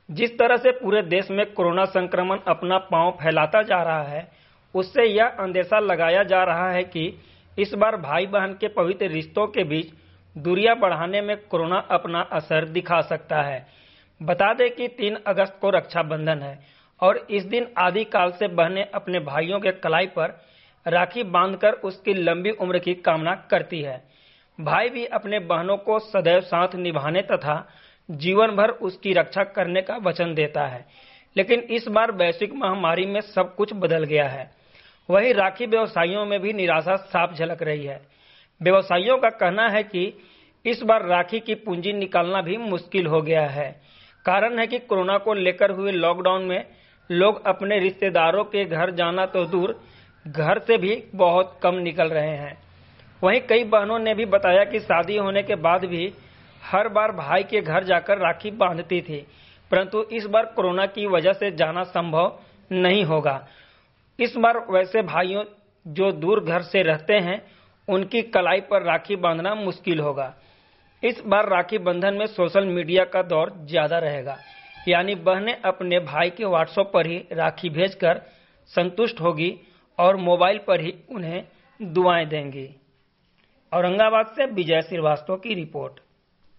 जिस तरह से पूरे देश में कोरोना संक्रमण अपना पांव फैलाता जा रहा है, उससे यह अंदेशा लगाया जा रहा है कि इस बार भाई बहन के पवित्र रिश्तों के बीच दूरियां बढ़ाने में कोरोना अपना असर दिखा सकता है। बता दें कि 3 अगस्त को रक्षाबंधन है और इस दिन आदिकाल से बहनें अपने भाइयों के कलाई पर राखी बांधकर उसकी लंबी उम्र की कामना करती है। भाई भी अपने बहनों को सदैव साथ निभाने तथा जीवन भर उसकी रक्षा करने का वचन देता है। लेकिन इस बार वैश्विक महामारी में सब कुछ बदल गया है। वहीं राखी व्यवसायियों में भी निराशा साफ झलक रही है। व्यवसायियों का कहना है कि इस बार राखी की पूंजी निकालना भी मुश्किल हो गया है। कारण है कि कोरोना को लेकर हुए लॉकडाउन में लोग अपने रिश्तेदारों के घर जाना तो दूर, घर से भी बहुत कम निकल रहे हैं। वहीं कई बहनों ने भी बताया कि शादी होने के बाद भी हर बार भाई के घर जाकर राखी बांधती थी, परंतु इस बार कोरोना की वजह से जाना संभव नहीं होगा। इस बार वैसे भाइयों जो दूर घर से रहते हैं, उनकी कलाई पर राखी बांधना मुश्किल होगा। इस बार राखी बंधन में सोशल मीडिया का दौर ज्यादा रहेगा, यानी बहनें अपने भाई के व्हाट्सएप पर ही राखी भेजकर संतुष्ट होगी और मोबाइल पर ही उन्हें दुआएं देंगी। औरंगाबाद से विजय श्रीवास्तव की रिपोर्ट।